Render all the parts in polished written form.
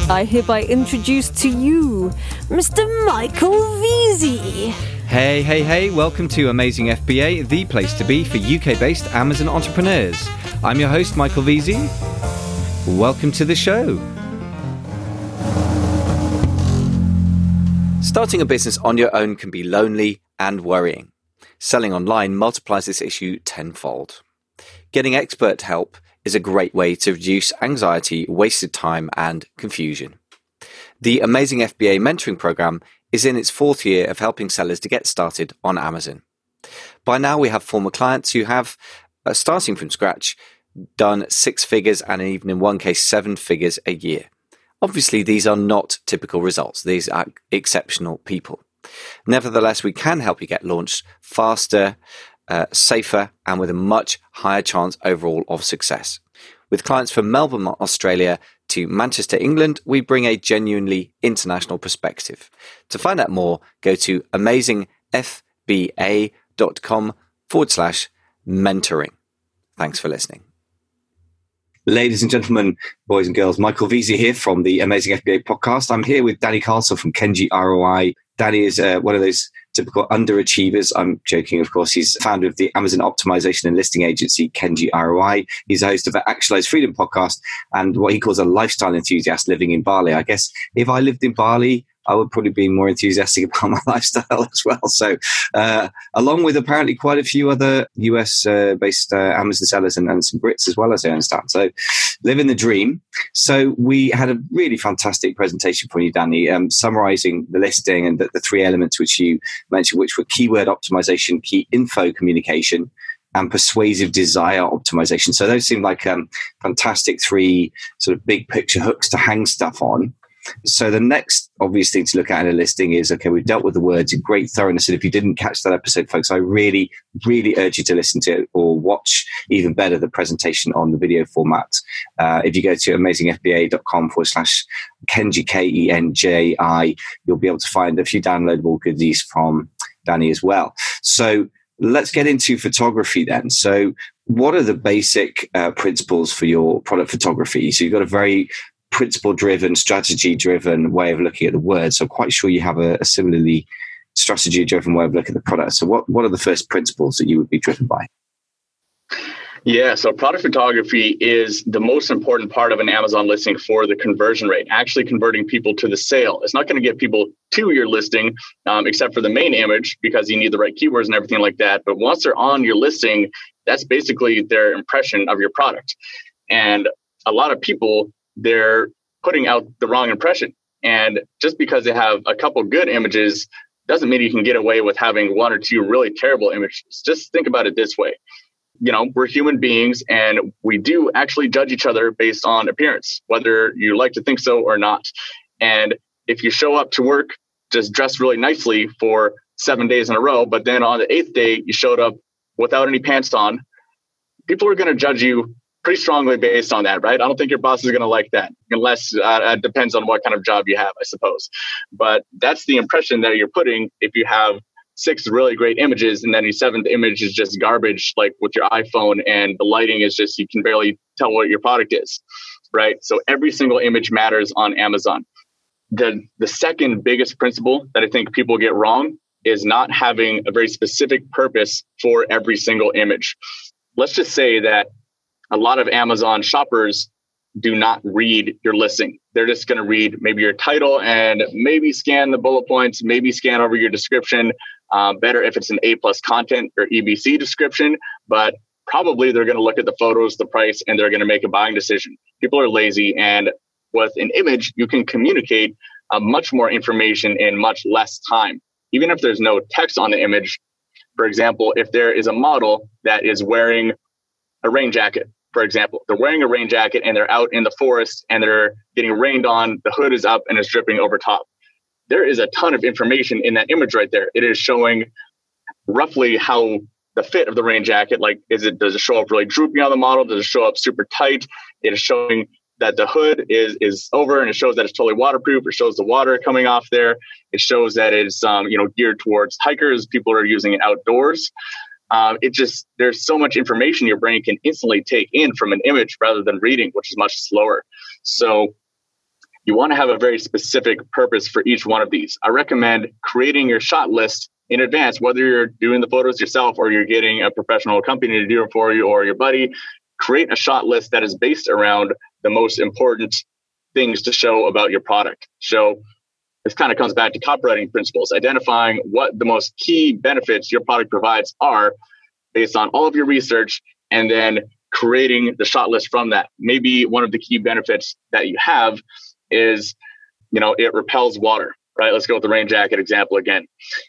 I hereby introduce to you Mr. Michael Veazey. Hey, welcome to Amazing FBA, the place to be for UK-based Amazon entrepreneurs. I'm your host, Michael Veazey. Welcome to the show. Starting a business on your own can be lonely and worrying. Selling online multiplies this issue tenfold. Getting expert help is a great way to reduce anxiety, wasted time, and confusion. The Amazing FBA mentoring program is in its 4th year of helping sellers to get started on Amazon. By now, we have former clients who have, starting from scratch, done 6 figures and even in one case 7 figures a year. Obviously, these are not typical results. These are exceptional people. Nevertheless, we can help you get launched faster, safer, and with a much higher chance overall of success. With clients from Melbourne, Australia to Manchester, England, we bring a genuinely international perspective. To find out more, go to amazingfba.com/mentoring. Thanks for listening. Ladies and gentlemen, boys and girls, Michael Veazey here from the Amazing FBA podcast. I'm here with Danny Castle from Kenji ROI. Danny is one of those typical underachievers. I'm joking, of course. He's founder of the Amazon optimization and listing agency, Kenji ROI. He's a host of the Actualize Freedom podcast and what he calls a lifestyle enthusiast living in Bali. I guess if I lived in Bali, I would probably be more enthusiastic about my lifestyle as well. So along with apparently quite a few other US-based Amazon sellers and some Brits as well, as I understand. So living the dream. So we had a really fantastic presentation for you, Danny, summarizing the listing and the 3 elements which you mentioned, which were keyword optimization, key info communication, and persuasive desire optimization. So those seem like fantastic 3 sort of big picture hooks to hang stuff on. So the next obvious thing to look at in a listing is, okay, we've dealt with the words in great thoroughness. And if you didn't catch that episode, folks, I really, really urge you to listen to it or watch even better the presentation on the video format. If you go to amazingfba.com/Kenji, Kenji, you'll be able to find a few downloadable goodies from Danny as well. So let's get into photography then. So what are the basic principles for your product photography? So you've got a very principle-driven, strategy-driven way of looking at the words. So I'm quite sure you have a similarly strategy-driven way of looking at the product. So what are the first principles that you would be driven by? Yeah, so product photography is the most important part of an Amazon listing for the conversion rate, actually converting people to the sale. It's not going to get people to your listing, except for the main image, because you need the right keywords and everything like that. But once they're on your listing, that's basically their impression of your product. And a lot of people, they're putting out the wrong impression. And just because they have a couple good images doesn't mean you can get away with having 1 or 2 really terrible images. Just think about it this way. You know, we're human beings and we do actually judge each other based on appearance, whether you like to think so or not. And if you show up to work just dressed really nicely for 7 days in a row, but then on the 8th day, you showed up without any pants on, people are going to judge you pretty strongly based on that, right? I don't think your boss is going to like that, unless it depends on what kind of job you have, I suppose. But that's the impression that you're putting if you have 6 really great images and then your 7th image is just garbage, like with your iPhone, and the lighting is just, you can barely tell what your product is, right? So every single image matters on Amazon. The second biggest principle that I think people get wrong is not having a very specific purpose for every single image. Let's just say that a lot of Amazon shoppers do not read your listing. They're just going to read maybe your title and maybe scan the bullet points, maybe scan over your description. Better if it's an A+ content or EBC description, but probably they're going to look at the photos, the price, and they're going to make a buying decision. People are lazy, and with an image, you can communicate much more information in much less time. Even if there's no text on the image, for example, if there is a model that is wearing a rain jacket, for example, they're wearing a rain jacket and they're out in the forest and they're getting rained on, the hood is up and it's dripping over top. There is a ton of information in that image right there. It is showing roughly how the fit of the rain jacket, like, does it show up really droopy on the model? Does it show up super tight? It is showing that the hood is over and it shows that it's totally waterproof. It shows the water coming off there. It shows that it's geared towards hikers. People are using it outdoors. There's so much information your brain can instantly take in from an image rather than reading, which is much slower. So you want to have a very specific purpose for each one of these. I recommend creating your shot list in advance, whether you're doing the photos yourself or you're getting a professional company to do it for you or your buddy. Create a shot list that is based around the most important things to show about your product. So this kind of comes back to copywriting principles, identifying what the most key benefits your product provides are based on all of your research, and then creating the shot list from that. Maybe one of the key benefits that you have is, it repels water, right? Let's go with the rain jacket example again.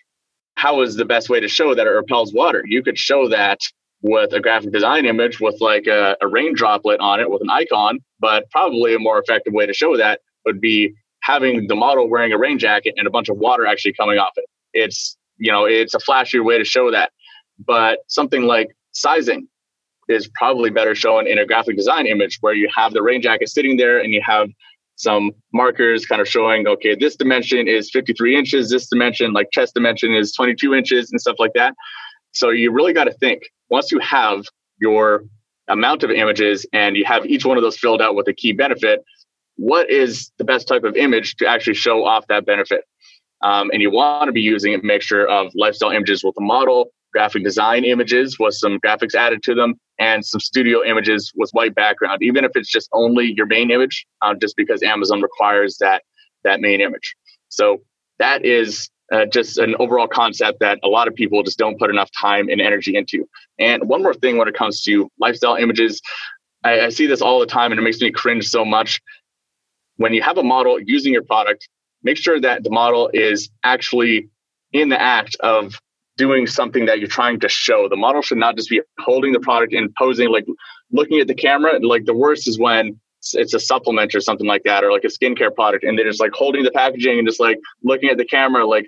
How is the best way to show that it repels water? You could show that with a graphic design image with like a rain droplet on it with an icon, but probably a more effective way to show that would be having the model wearing a rain jacket and a bunch of water actually coming off it. It's a flashier way to show that. But something like sizing is probably better shown in a graphic design image where you have the rain jacket sitting there and you have some markers kind of showing, okay, this dimension is 53 inches, this dimension, like chest dimension, is 22 inches and stuff like that. So you really got to think, once you have your amount of images and you have each one of those filled out with a key benefit, what is the best type of image to actually show off that benefit? And you want to be using a mixture of lifestyle images with a model, graphic design images with some graphics added to them, and some studio images with white background, even if it's just only your main image, just because Amazon requires that main image. So that is just an overall concept that a lot of people just don't put enough time and energy into. And one more thing when it comes to lifestyle images, I see this all the time and it makes me cringe so much. When you have a model using your product, make sure that the model is actually in the act of doing something that you're trying to show. The model should not just be holding the product and posing, like looking at the camera. Like the worst is when it's a supplement or something like that, or like a skincare product, and they're just like holding the packaging and just like looking at the camera like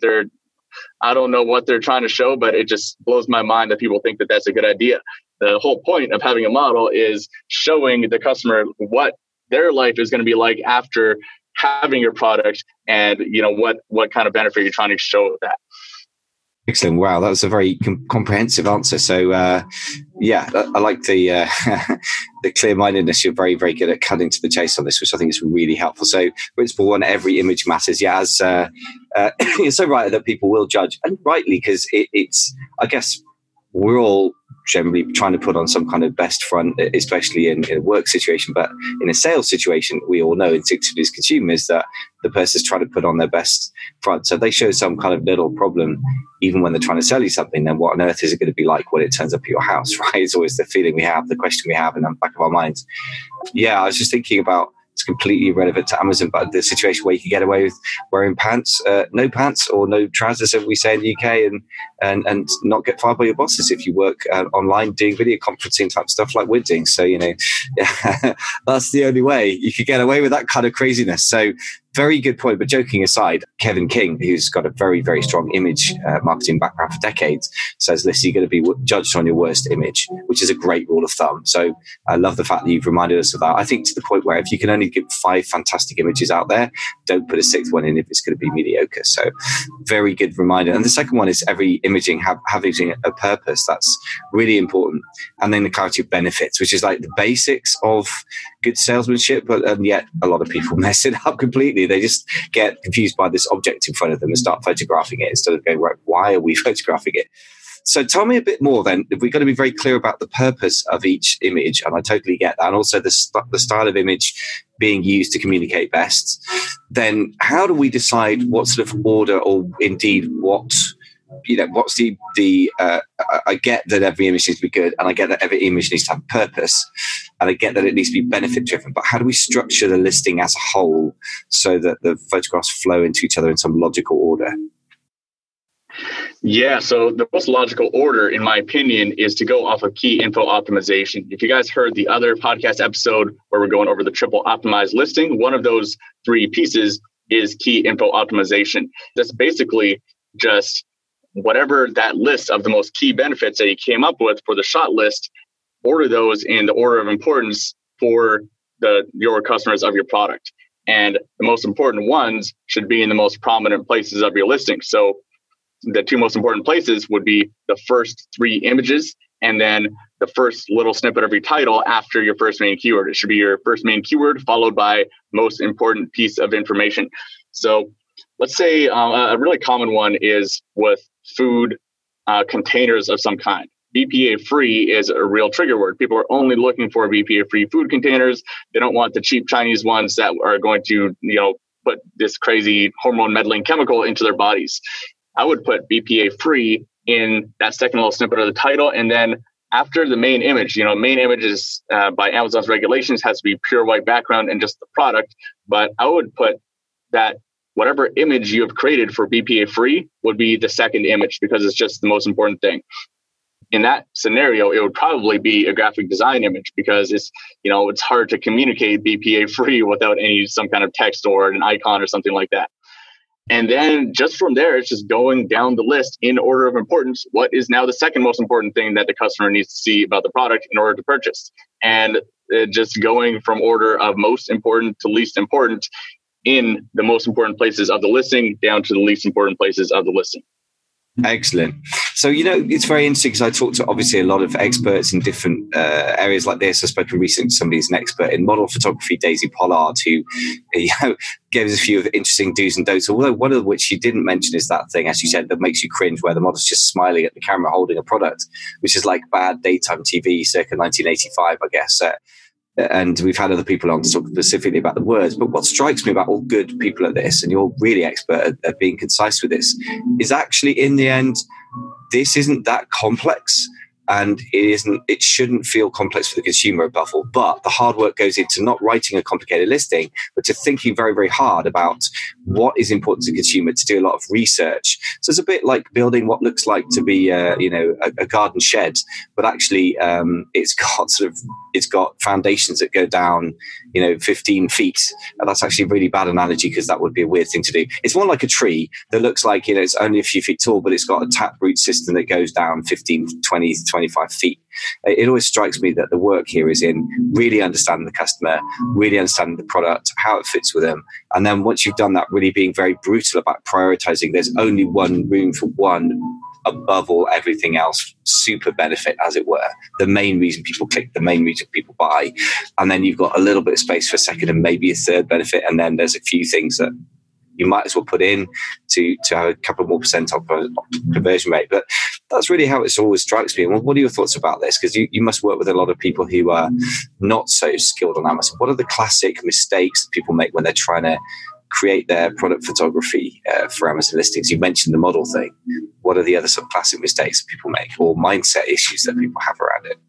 I don't know what they're trying to show, but it just blows my mind that people think that that's a good idea. The whole point of having a model is showing the customer what their life is going to be like after having your product, and what kind of benefit you're trying to show with that. Excellent. Wow, that was a very comprehensive answer. So, I like the the clear-mindedness. You're very, very good at cutting to the chase on this, which I think is really helpful. So, principle one: every image matters. Yeah, as you're so right that people will judge, and rightly, because it's. I guess we're all generally trying to put on some kind of best front, especially in a work situation. But in a sales situation, we all know intuitively as consumers that the person's trying to put on their best front. So if they show some kind of little problem, even when they're trying to sell you something, then what on earth is it going to be like when it turns up at your house, right? It's always the feeling we have, the question we have in the back of our minds. Yeah, I was just thinking about, it's completely irrelevant to Amazon, but the situation where you can get away with wearing pants, no pants or no trousers, as we say in the UK, and not get fired by your bosses if you work online doing video conferencing type stuff like we're doing. So, that's the only way you could get away with that kind of craziness. So very good point. But joking aside, Kevin King, who's got a very, very strong image marketing background for decades, says, listen, you're going to be judged on your worst image, which is a great rule of thumb. So I love the fact that you've reminded us of that. I think to the point where if you can only get 5 fantastic images out there, don't put a 6th one in if it's going to be mediocre. So very good reminder. And the second one is every imaging having a purpose. That's really important. And then the clarity of benefits, which is like the basics of good salesmanship, and yet a lot of people mess it up completely. They just get confused by this object in front of them and start photographing it instead of going, right, why are we photographing it? So tell me a bit more then. If we're going to be very clear about the purpose of each image, and I totally get that, and also the style of image being used to communicate best, then how do we decide what sort of order, or indeed what's I get that every image needs to be good, and I get that every image needs to have a purpose, and I get that it needs to be benefit driven, but how do we structure the listing as a whole so that the photographs flow into each other in some logical order? Yeah, so the most logical order, in my opinion, is to go off of key info optimization. If you guys heard the other podcast episode where we're going over the triple optimized listing, one of those 3 pieces is key info optimization. That's basically just whatever that list of the most key benefits that you came up with for the shot list, order those in the order of importance for your customers of your product. And the most important ones should be in the most prominent places of your listing. So the 2 most important places would be the first 3 images and then the first little snippet of your title after your first main keyword. It should be your first main keyword followed by most important piece of information. So let's say a really common one is with food containers of some kind. BPA free is a real trigger word. People are only looking for BPA free food containers. They don't want the cheap Chinese ones that are going to, put this crazy hormone meddling chemical into their bodies. I would put BPA free in that second little snippet of the title. And then after the main image, main image is by Amazon's regulations has to be pure white background and just the product. But I would put that whatever image you have created for BPA free would be the second image because it's just the most important thing. In that scenario, it would probably be a graphic design image because it's hard to communicate BPA free without some kind of text or an icon or something like that. And then just from there, it's just going down the list in order of importance. What is now the second most important thing that the customer needs to see about the product in order to purchase? And just going from order of most important to least important in the most important places of the listing down to the least important places of the listing. Excellent. So, it's very interesting because I talked to obviously a lot of experts in different areas like this. I've spoken recently to somebody who's an expert in model photography, Daisy Pollard, who gave us a few of interesting do's and don'ts. Although one of which she didn't mention is that thing, as you said, that makes you cringe where the model's just smiling at the camera holding a product, which is like bad daytime TV circa 1985, I guess. And we've had other people on to talk specifically about the words. But what strikes me about all good people at this, and you're really expert at being concise with this, is actually in the end, this isn't that complex. And it shouldn't feel complex for the consumer above all. But the hard work goes into not writing a complicated listing, but to thinking very, very hard about what is important to the consumer, to do a lot of research. So it's a bit like building what looks like to be, a garden shed, but actually it's got foundations that go down, 15 feet. And that's actually a really bad analogy because that would be a weird thing to do. It's more like a tree that looks like, it's only a few feet tall, but it's got a taproot system that goes down 15, 20, 25 feet. It always strikes me that the work here is in really understanding the customer, really understanding the product, how it fits with them. And then once you've done that, really being very brutal about prioritizing. There's only one room for one above all everything else super benefit, as it were. The main reason people click, the main reason people buy. And then you've got a little bit of space for a second and maybe a third benefit. And then there's a few things that you might as well put in to have a couple more % of conversion rate. But that's really how it always strikes me. Well, what are your thoughts about this? Because you must work with a lot of people who are not so skilled on Amazon. What are the classic mistakes that people make when they're trying to create their product photography for Amazon listings? You mentioned the model thing. What are the other sort of classic mistakes that people make or mindset issues that people have around it?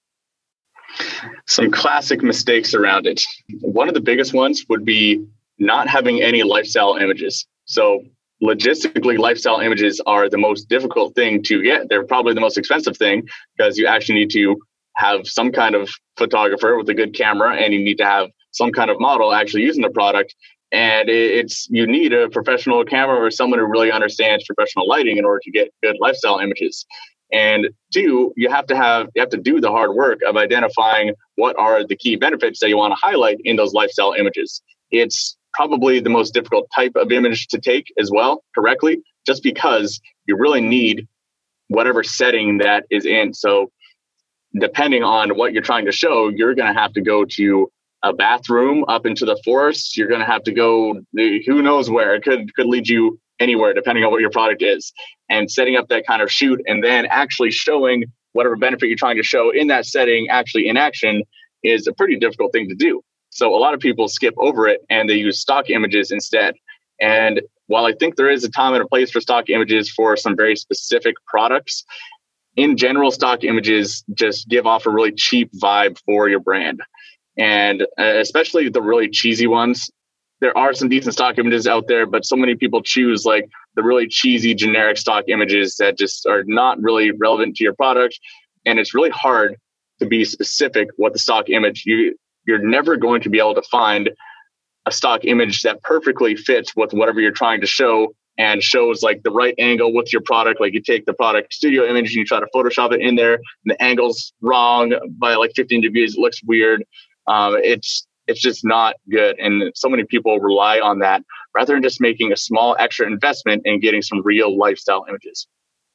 Some classic mistakes around it. One of the biggest ones would be not having any lifestyle images. So logistically, lifestyle images are the most difficult thing to get. They're probably the most expensive thing because you actually need to have some kind of photographer with a good camera and you need to have some kind of model actually using the product. And you need a professional camera or someone who really understands professional lighting in order to get good lifestyle images. And two, you have to do the hard work of identifying what are the key benefits that you want to highlight in those lifestyle images. It's probably the most difficult type of image to take as well correctly, just because you really need whatever setting that is in. So depending on what you're trying to show, you're going to have to go to a bathroom up into the forest. You're going to have to go, who knows where. It could lead you anywhere depending on what your product is. And setting up that kind of shoot and then actually showing whatever benefit you're trying to show in that setting actually in action is a pretty difficult thing to do. So a lot of people skip over it and they use stock images instead. And while I think there is a time and a place for stock images for some very specific products, in general, stock images just give off a really cheap vibe for your brand. And especially the really cheesy ones. There are some decent stock images out there, but so many people choose like the really cheesy generic stock images that just are not really relevant to your product. And it's really hard to be specific what the stock image, you're never going to be able to find a stock image that perfectly fits with whatever you're trying to show and shows like the right angle with your product. Like you take the product studio image and you try to Photoshop it in there and the angle's wrong by like 15 degrees. It looks weird. It's just not good. And so many people rely on that rather than just making a small extra investment and getting some real lifestyle images.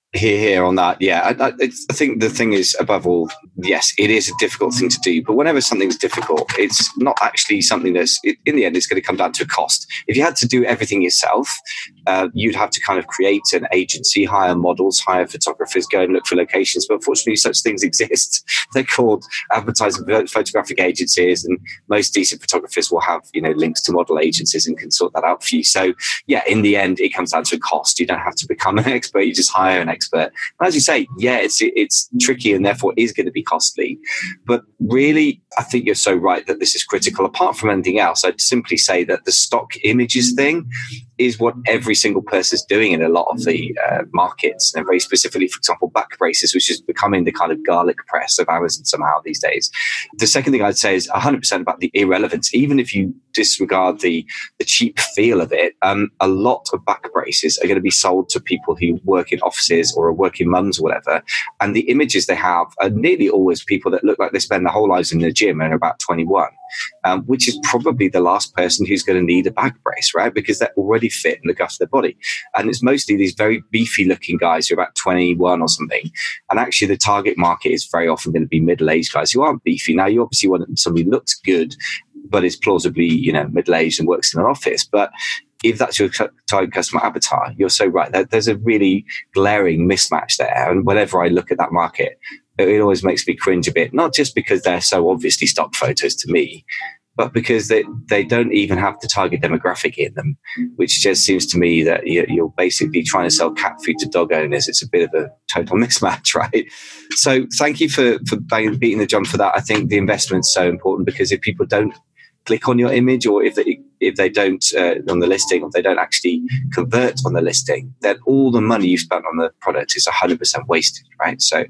Here on that. Yeah. I think the thing is, above all, yes, it is a difficult thing to do. But whenever something's difficult, it's not actually something in the end, it's going to come down to a cost. If you had to do everything yourself, you'd have to kind of create an agency, hire models, hire photographers, go and look for locations. But fortunately, such things exist. They're called advertising photographic agencies, and most decent photographers will have, links to model agencies and can sort that out for you. So yeah, in the end, it comes down to a cost. You don't have to become an expert. You just hire an expert. And as you say, yeah, it's tricky and therefore is going to be costly. But really, I think you're so right that this is critical. Apart from anything else, I'd simply say that the stock images thing is what every single person is doing in a lot of the markets, and very specifically, for example, back braces, which is becoming the kind of garlic press of Amazon somehow these days. The second thing I'd say is 100% about the irrelevance. Even if you disregard the cheap feel of it, a lot of back braces are going to be sold to people who work in offices or are working mums or whatever. And the images they have are nearly always people that look like they spend their whole lives in the gym and are about 21, which is probably the last person who's going to need a back brace, right? Because they're already fit and look after their body. And it's mostly these very beefy looking guys who are about 21 or something. And actually the target market is very often going to be middle-aged guys who aren't beefy. Now, you obviously want somebody who looks good, but is plausibly, middle-aged and works in an office. But if that's your target customer avatar, you're so right. There's a really glaring mismatch there. And whenever I look at that market, it always makes me cringe a bit, not just because they're so obviously stock photos to me, but because they don't even have the target demographic in them, which just seems to me that you're basically trying to sell cat food to dog owners. It's a bit of a total mismatch, right? So thank you for beating the drum for that. I think the investment's so important, because if people don't click on your image, or if they don't on the listing, or if they don't actually convert on the listing, then all the money you spent on the product is 100% wasted, right? So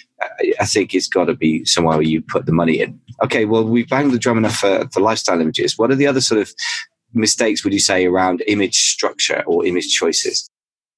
I think it's got to be somewhere where you put the money in. Okay, well, we've banged the drum enough for lifestyle images. What are the other sort of mistakes, would you say, around image structure or image choices?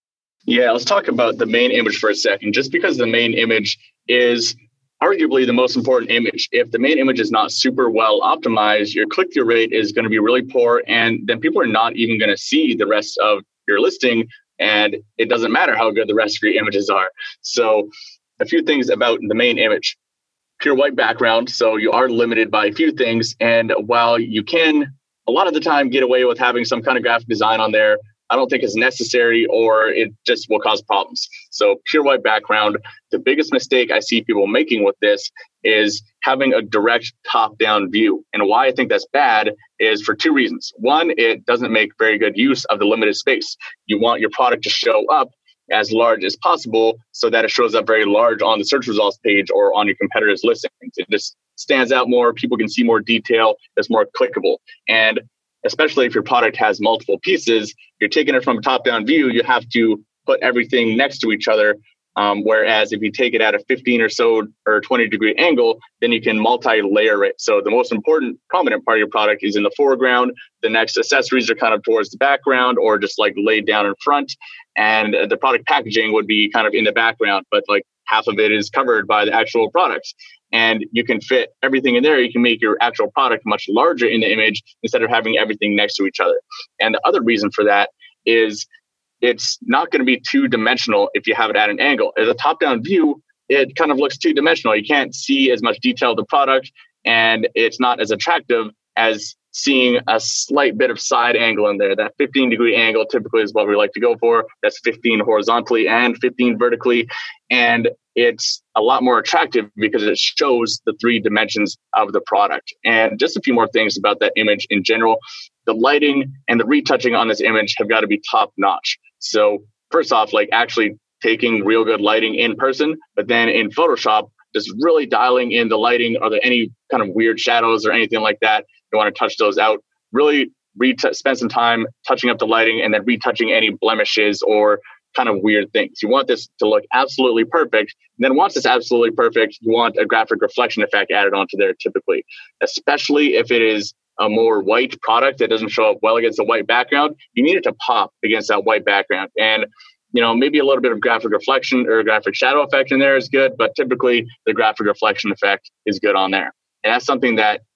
Yeah, let's talk about the main image for a second. Just because the main image is arguably the most important image, if the main image is not super well optimized, your click-through rate is going to be really poor, and then people are not even going to see the rest of your listing, and it doesn't matter how good the rest of your images are. So a few things about the main image. Pure white background, so you are limited by a few things, and while you can a lot of the time get away with having some kind of graphic design on there, I don't think it's necessary, or it just will cause problems. So pure white background. The biggest mistake I see people making with this is having a direct top-down view. And why I think that's bad is for two reasons. One, it doesn't make very good use of the limited space. You want your product to show up as large as possible so that it shows up very large on the search results page or on your competitors' listings. It just stands out more. People can see more detail. It's more clickable. And especially if your product has multiple pieces, you're taking it from a top-down view, you have to put everything next to each other. Whereas if you take it at a 15 or so or 20-degree angle, then you can multi-layer it. So the most important prominent part of your product is in the foreground. The next accessories are kind of towards the background or just like laid down in front. And the product packaging would be kind of in the background, but like half of it is covered by the actual products. And you can fit everything in there. You can make your actual product much larger in the image instead of having everything next to each other. And the other reason for that is it's not going to be two-dimensional if you have it at an angle. As a top-down view, it kind of looks two-dimensional. You can't see as much detail of the product, and it's not as attractive as seeing a slight bit of side angle in there. That 15-degree angle typically is what we like to go for. That's 15 horizontally and 15 vertically. And it's a lot more attractive because it shows the three dimensions of the product. And just a few more things about that image in general. The lighting and the retouching on this image have got to be top notch. So first off, like actually taking real good lighting in person, but then in Photoshop, just really dialing in the lighting. Are there any kind of weird shadows or anything like that? You want to touch those out. Really spend some time touching up the lighting and then retouching any blemishes or kind of weird things. You want this to look absolutely perfect. And then once it's absolutely perfect, you want a graphic reflection effect added onto there typically, especially if it is a more white product that doesn't show up well against a white background. You need it to pop against that white background. And maybe a little bit of graphic reflection or graphic shadow effect in there is good, but typically the graphic reflection effect is good on there. And that's something that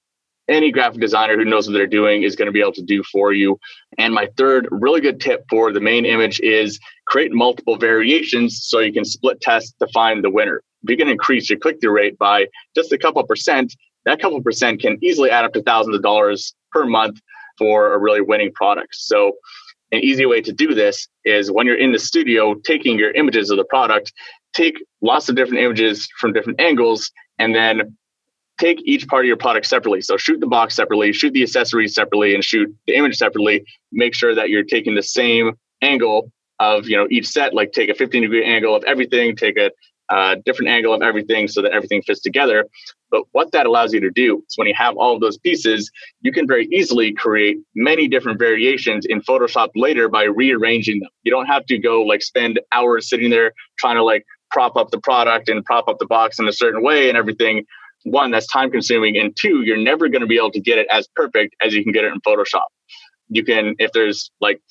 any graphic designer who knows what they're doing is going to be able to do for you. And my third really good tip for the main image is create multiple variations so you can split test to find the winner. If you can increase your click-through rate by just a couple percent, that couple percent can easily add up to thousands of dollars per month for a really winning product. So an easy way to do this is when you're in the studio taking your images of the product, take lots of different images from different angles, and then take each part of your product separately. So shoot the box separately, shoot the accessories separately, and shoot the image separately. Make sure that you're taking the same angle of each set, like take a 15-degree angle of everything, take a different angle of everything so that everything fits together. But what that allows you to do is when you have all of those pieces, you can very easily create many different variations in Photoshop later by rearranging them. You don't have to go spend hours sitting there trying to prop up the product and prop up the box in a certain way and everything. One, that's time consuming. And two, you're never going to be able to get it as perfect as you can get it in Photoshop. You can, if there's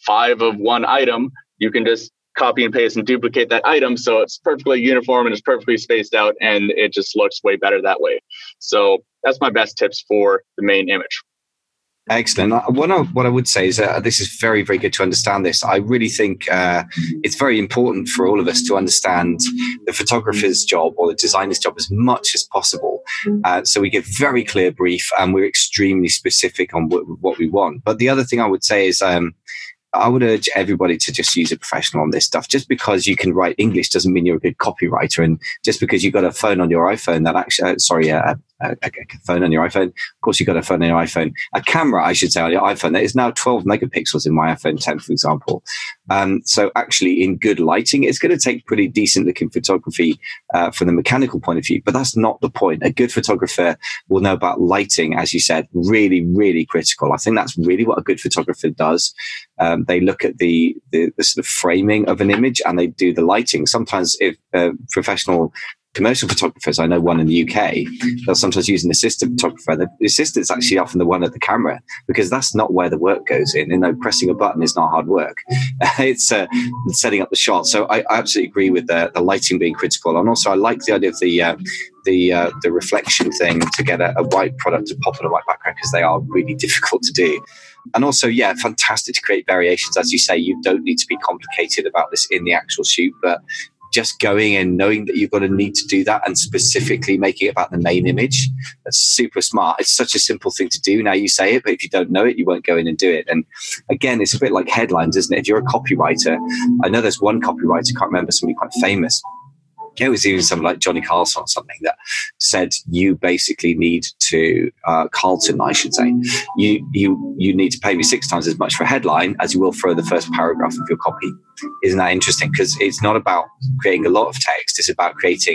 5 of one item, you can just copy and paste and duplicate that item so it's perfectly uniform and it's perfectly spaced out, and it just looks way better that way. So that's my best tips for the main image. Excellent. What I would say is this is very, very good to understand this. I really think it's very important for all of us to understand the photographer's job or the designer's job as much as possible. So we give very clear brief and we're extremely specific on what we want. But the other thing I would say is I would urge everybody to just use a professional on this stuff. Just because you can write English doesn't mean you're a good copywriter. And just because you've got a phone on your iPhone that actually, a phone on your iPhone. Of course, you've got a phone on your iPhone. A camera, I should say, on your iPhone. That is now 12 megapixels in my iPhone 10, for example. So actually, in good lighting, it's going to take pretty decent looking photography from the mechanical point of view. But that's not the point. A good photographer will know about lighting, as you said, really, really critical. I think that's really what a good photographer does. They look at the sort of framing of an image and they do the lighting. Sometimes if professional commercial photographers, I know one in the UK, they'll sometimes use an assistant photographer. The assistant's actually often the one at the camera because that's not where the work goes in. Pressing a button is not hard work. It's setting up the shot. So I absolutely agree with the lighting being critical. And also I like the idea of the reflection thing to get a white product to pop on a white background because they are really difficult to do. And also, yeah, fantastic to create variations. As you say, you don't need to be complicated about this in the actual shoot, but just going and knowing that you're going to need to do that and specifically making it about the main image. That's super smart. It's such a simple thing to do. Now you say it, but if you don't know it, you won't go in and do it. And again, it's a bit like headlines, isn't it? If you're a copywriter, I know there's one copywriter, I can't remember, somebody quite famous. It was even something like Johnny Carlson or something that said you basically need to, Carlton, I should say, you need to pay me 6 times as much for a headline as you will for the first paragraph of your copy. Isn't that interesting? Because it's not about creating a lot of text. It's about creating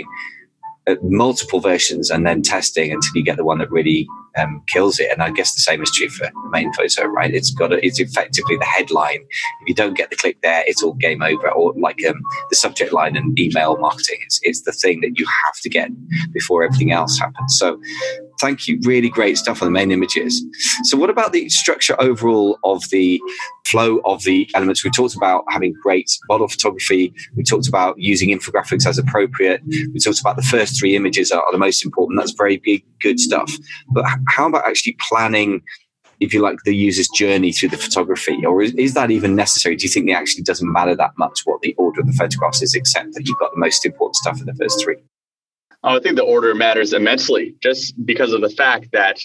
multiple versions and then testing until you get the one that really kills it. And I guess the same is true for the main photo, right? It's effectively the headline. If you don't get the click there, it's all game over. Or like the subject line and email marketing. It's the thing that you have to get before everything else happens. So thank you. Really great stuff on the main images. So what about the structure overall of the flow of the elements? We talked about having great model photography. We talked about using infographics as appropriate. We talked about the first 3 images are the most important. That's very good stuff. But how about actually planning, if you like, the user's journey through the photography? Or is that even necessary? Do you think it actually doesn't matter that much what the order of the photographs is, except that you've got the most important stuff in the first 3? I think the order matters immensely, just because of the fact that,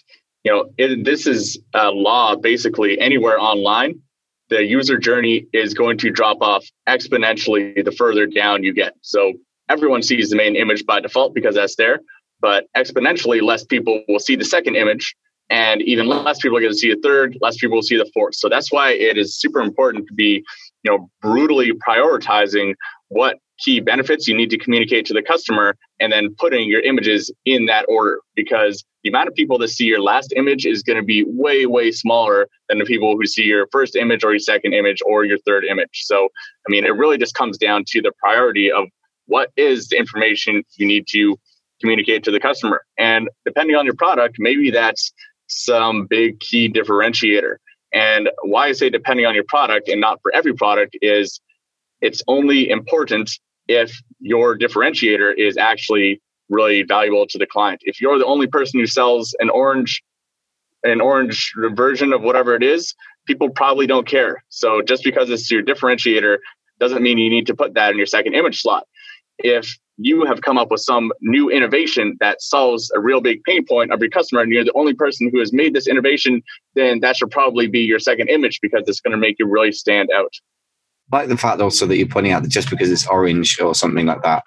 this is a law basically anywhere online. The user journey is going to drop off exponentially the further down you get. So everyone sees the main image by default because that's there, but exponentially less people will see the second image, and even less people are going to see a third, less people will see the fourth. So that's why it is super important to be, brutally prioritizing what key benefits you need to communicate to the customer and then putting your images in that order, because the amount of people that see your last image is going to be way, way smaller than the people who see your first image or your second image or your third image. So, it really just comes down to the priority of what is the information you need to communicate to the customer. And depending on your product, maybe that's some big key differentiator. And why I say depending on your product and not for every product is it's only important if your differentiator is actually really valuable to the client. If you're the only person who sells an orange an orange version of whatever it is, people probably don't care. So just because it's your differentiator doesn't mean you need to put that in your second image slot. If you have come up with some new innovation that solves a real big pain point of your customer and you're the only person who has made this innovation, then that should probably be your second image because it's going to make you really stand out. I like the fact also that you're pointing out that just because it's orange or something like that,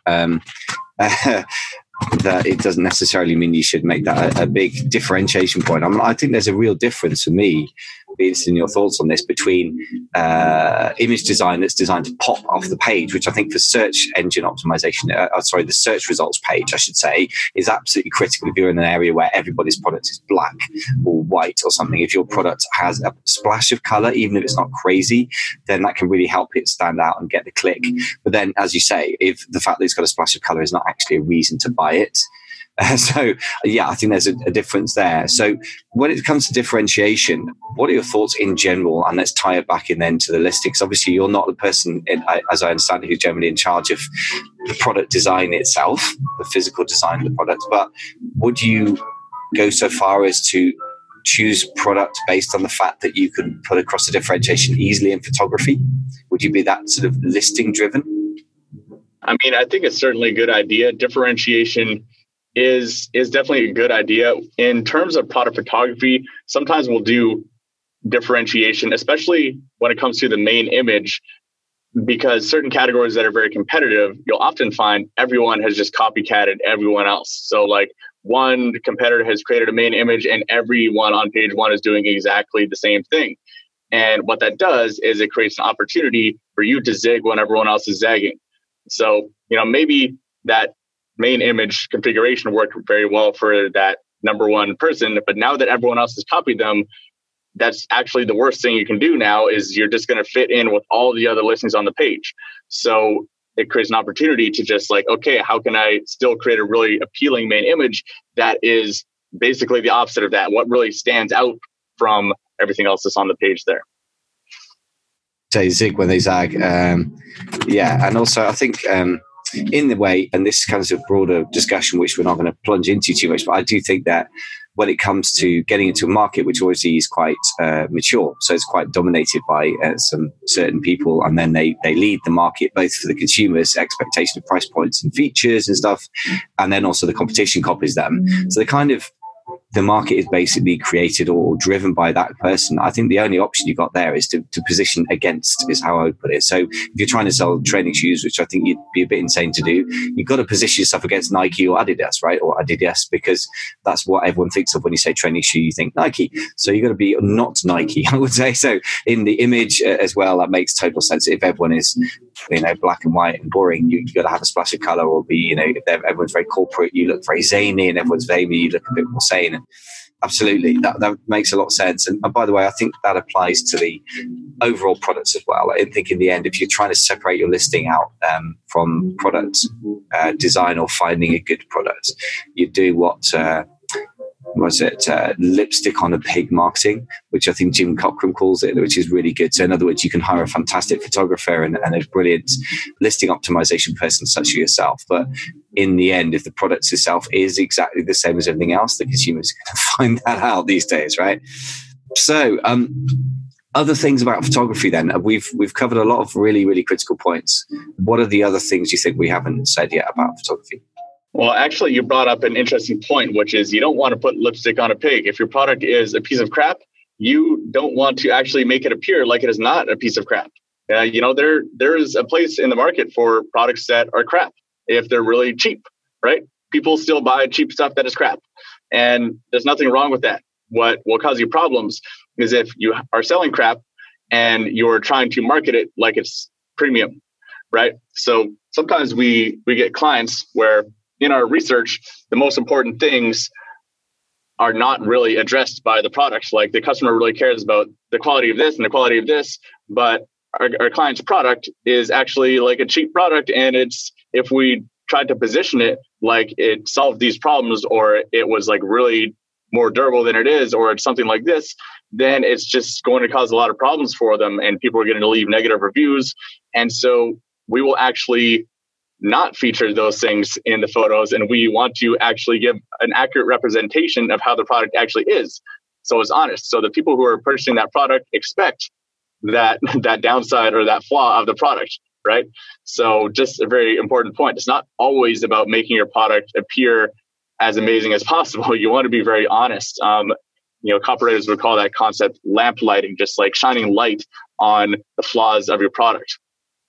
that it doesn't necessarily mean you should make that a big differentiation point. I think there's a real difference for me, be interested in your thoughts on this, between image design that's designed to pop off the page, which I think for search engine optimization, the search results page, I should say, is absolutely critical if you're in an area where everybody's product is black or white or something. If your product has a splash of color, even if it's not crazy, then that can really help it stand out and get the click. But then, as you say, if the fact that it's got a splash of color is not actually a reason to buy it, I think there's a difference there. So when it comes to differentiation, what are your thoughts in general? And let's tie it back in then to the listings. Obviously, you're not the person, as I understand it, who's generally in charge of the product design itself, the physical design of the product. But would you go so far as to choose product based on the fact that you can put across the differentiation easily in photography? Would you be that sort of listing driven? I mean, I think it's certainly a good idea. Differentiation is definitely a good idea. In terms of product photography, sometimes we'll do differentiation, especially when it comes to the main image, because certain categories that are very competitive, you'll often find everyone has just copycatted everyone else. So like one competitor has created a main image and everyone on page one is doing exactly the same thing. And what that does is it creates an opportunity for you to zig when everyone else is zagging. So, maybe that main image configuration worked very well for that number one person, but now that everyone else has copied them, that's actually the worst thing you can do now is you're just going to fit in with all the other listings on the page. So it creates an opportunity to just like, okay, how can I still create a really appealing main image that is basically the opposite of that? What really stands out from everything else that's on the page there? Say zig when they zag. And also I think in the way, and this is kind of a broader discussion, which we're not going to plunge into too much, but I do think that when it comes to getting into a market, which obviously is quite mature, so it's quite dominated by some certain people, and then they lead the market both for the consumer's expectation of price points and features and stuff, and then also the competition copies them. So the market is basically created or driven by that person. I think the only option you got there is to position against, is how I would put it. So if you're trying to sell training shoes, which I think you'd be a bit insane to do, you've got to position yourself against Nike or Adidas, right? Or Adidas, because that's what everyone thinks of when you say training shoe, you think Nike. So you've got to be not Nike, I would say. So in the image as well, that makes total sense. If everyone is, black and white and boring, you got to have a splash of color, or be, if everyone's very corporate, you look very zany, and everyone's vain, you look a bit more sane. Absolutely, that makes a lot of sense. And by the way, I think that applies to the overall products as well. I think in the end, if you're trying to separate your listing out from product design or finding a good product, you do what lipstick on a pig marketing, which I think Jim Cockram calls it, which is really good. So in other words, you can hire a fantastic photographer and a brilliant listing optimization person such as yourself. But in the end, if the product itself is exactly the same as everything else, the consumer's going to find that out these days, right? So other things about photography then, we've covered a lot of really, really critical points. What are the other things you think we haven't said yet about photography? Well, actually, you brought up an interesting point, which is you don't want to put lipstick on a pig. If your product is a piece of crap, you don't want to actually make it appear like it is not a piece of crap. There is a place in the market for products that are crap if they're really cheap, right? People still buy cheap stuff that is crap. And there's nothing wrong with that. What will cause you problems is if you are selling crap and you're trying to market it like it's premium, right? So sometimes we get clients where in our research, the most important things are not really addressed by the product. Like the customer really cares about the quality of this and the quality of this, but our client's product is actually like a cheap product. And if we tried to position it like it solved these problems, or it was like really more durable than it is, or it's something like this, then it's just going to cause a lot of problems for them, and people are going to leave negative reviews. And so we will actually not feature those things in the photos, and we want to actually give an accurate representation of how the product actually is. So it's honest. So the people who are purchasing that product expect that downside or that flaw of the product, right? So just a very important point. It's not always about making your product appear as amazing as possible. You want to be very honest. Copywriters would call that concept lamp lighting, just like shining light on the flaws of your product.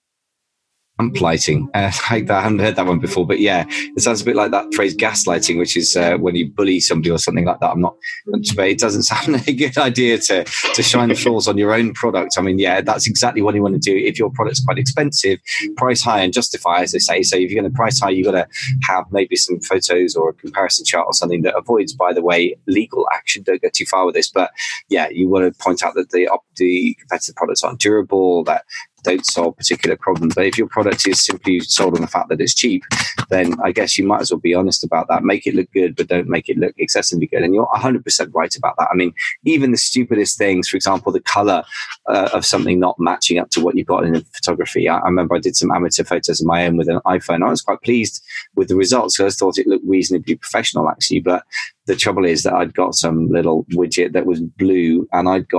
Lamp lighting. I haven't heard that one before, but yeah, it sounds a bit like that phrase gaslighting, which is when you bully somebody or something like that. It doesn't sound a good idea to shine the flaws on your own product. I mean, yeah, that's exactly what you want to do. If your product's quite expensive, price high and justify, as they say. So if you're going to price high, you've got to have maybe some photos or a comparison chart or something that avoids, by the way, legal action. Don't go too far with this. But yeah, you want to point out that the competitive products aren't durable, that don't solve particular problems. But if your product is simply sold on the fact that it's cheap, then I guess you might as well be honest about that. Make it look good, but don't make it look excessively good. And you're 100% right about that. I mean, even the stupidest things, for example, the color of something not matching up to what you've got in photography. I remember I did some amateur photos of my own with an iPhone. I was quite pleased with the results. I thought it looked reasonably professional, actually. But the trouble is that I'd got some little widget that was blue, and I'd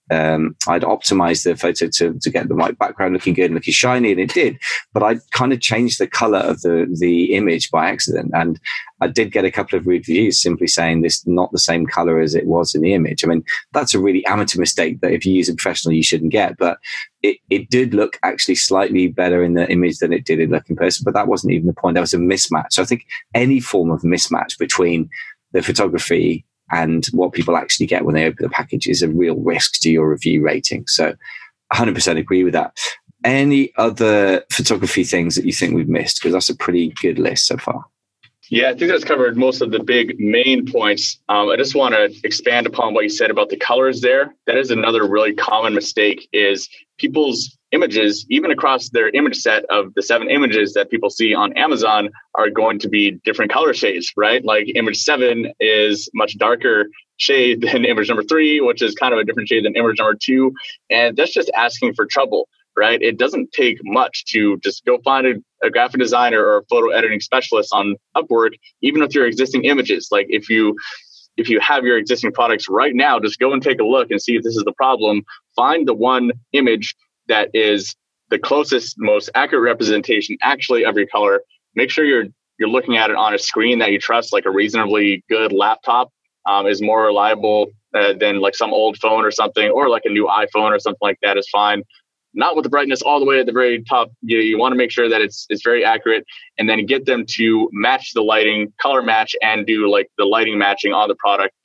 optimized the photo to get the right background looking good and looking shiny, and it did. But I kind of changed the color of the image by accident, and I did get a couple of reviews simply saying this is not the same color as it was in the image. I mean, that's a really amateur mistake that if you use a professional, you shouldn't get. But it did look actually slightly better in the image than it did in look in person. But that wasn't even the point. There was a mismatch. So I think any form of mismatch between the photography and what people actually get when they open the package is a real risk to your review rating. So 100% agree with that. Any other photography things that you think we've missed? Because that's a pretty good list so far. Yeah, I think that's covered most of the big main points. I just want to expand upon what you said about the colors there. That is another really common mistake, is people's images, even across their image set of the 7 images that people see on Amazon, are going to be different color shades, right? Like image 7 is much darker shade than image number 3, which is kind of a different shade than image number 2. And that's just asking for trouble, right? It doesn't take much to just go find a graphic designer or a photo editing specialist on Upwork, even with your existing images. Like if you have your existing products right now, just go and take a look and see if this is the problem. Find the one image that is the closest, most accurate representation actually of your color. Make sure you're looking at it on a screen that you trust, like a reasonably good laptop is more reliable than like some old phone or something, or like a new iPhone or something like that is fine. Not with the brightness all the way at the very top. You want to make sure that it's very accurate, and then get them to match the lighting, color match, and do like the lighting matching on the product.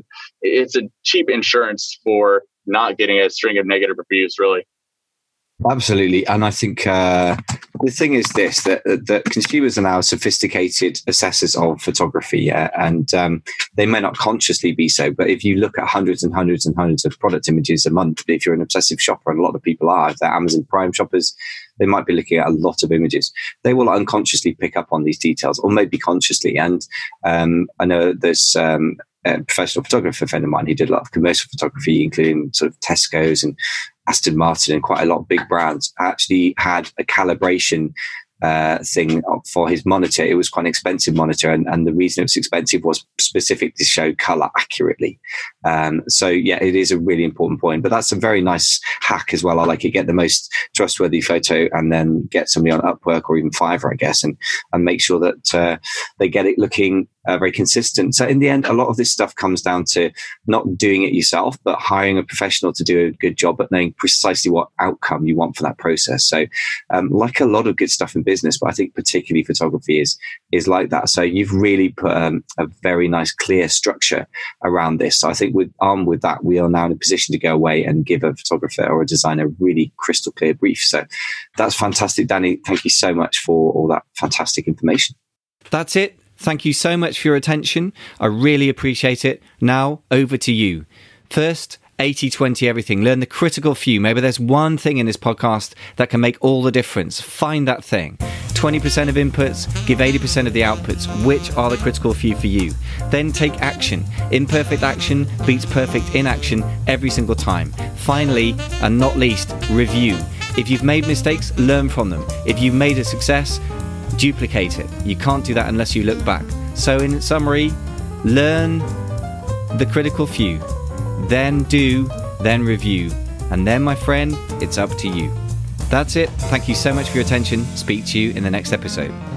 It's a cheap insurance for not getting a string of negative reviews, really. Absolutely. And I think the thing is this, that consumers are now sophisticated assessors of photography, and they may not consciously be so, but if you look at hundreds and hundreds and hundreds of product images a month, if you're an obsessive shopper, and a lot of people are, if they're Amazon Prime shoppers, they might be looking at a lot of images. They will unconsciously pick up on these details, or maybe consciously. And I know there's a professional photographer friend of mine who did a lot of commercial photography, including sort of Tesco's and Aston Martin and quite a lot of big brands, actually had a calibration thing for his monitor. It was quite an expensive monitor, and the reason it was expensive was specific to show color accurately. So yeah, it is a really important point, but that's a very nice hack as well. I like it. Get the most trustworthy photo and then get somebody on Upwork or even Fiverr, I guess, and make sure that they get it looking very consistent. So in the end, a lot of this stuff comes down to not doing it yourself, but hiring a professional to do a good job at knowing precisely what outcome you want for that process. So like a lot of good stuff in business, but I think particularly photography is like that. So you've really put a very nice, clear structure around this. So I think armed with that, we are now in a position to go away and give a photographer or a designer a really crystal clear brief. So that's fantastic. Danny, thank you so much for all that fantastic information. That's it. Thank you so much for your attention. I really appreciate it. Now, over to you. First, 80-20 everything. Learn the critical few. Maybe there's one thing in this podcast that can make all the difference. Find that thing. 20% of inputs, give 80% of the outputs. Which are the critical few for you? Then take action. Imperfect action beats perfect inaction every single time. Finally, and not least, review. If you've made mistakes, learn from them. If you've made a success, duplicate it. You can't do that unless you look back. So in summary, learn the critical few, then do, then review. And then, my friend, it's up to you. That's it. Thank you so much for your attention. Speak to you in the next episode.